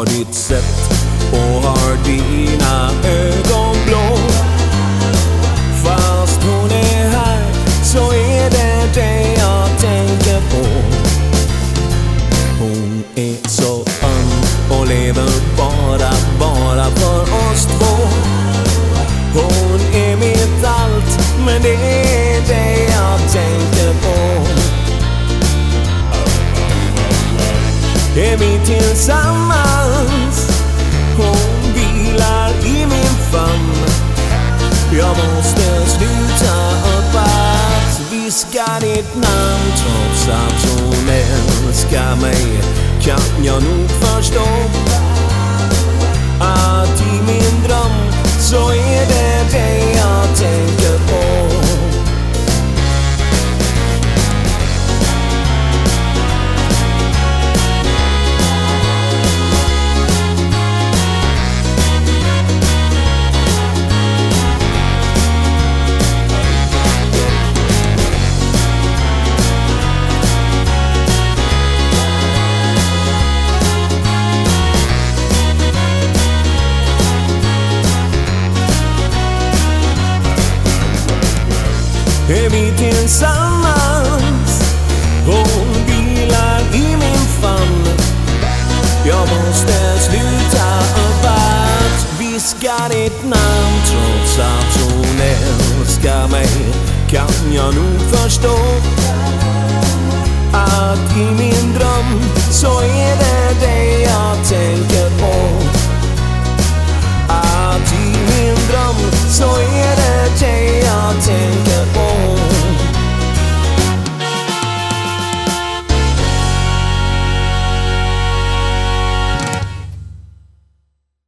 har ditt sätt och har dina ögon blå. Fast hon är här så är det det jag tänker på. Hon är så öm och lever bara för oss två. Hon är mitt allt, men det är det jag tänker på. Är vi tillsammans? Hon vilar i min famn. Jag måste sluta upp att viska ditt namn. Trots att hon älskar mig kan jag nog förstå att i min dröm så är det det jag tänker på. Är vi tillsammans? Hon vilar i min famn. Jag måste sluta upp att viska ditt namn. Trots att hon älskar mig kan jag nog förstå att i min dröm så är